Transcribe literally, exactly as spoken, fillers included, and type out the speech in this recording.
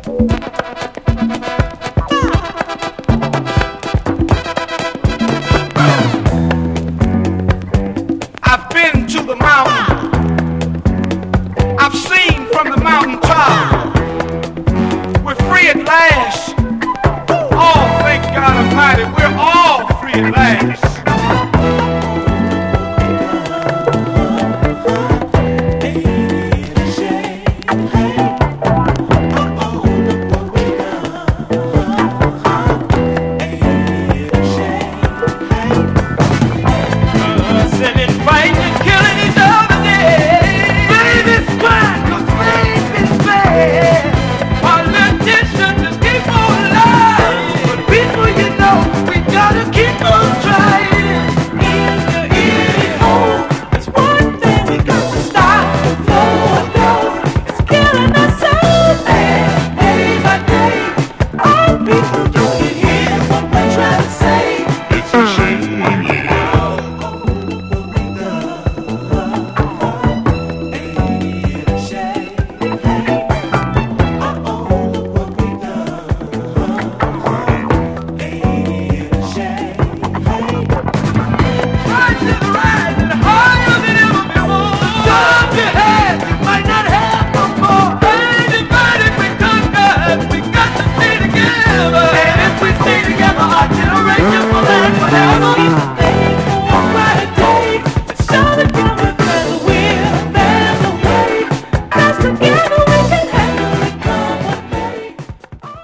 I've been to the mountain. I've seen from the mountaintop. We're free at last. Oh, thank God Almighty, we're all free at last.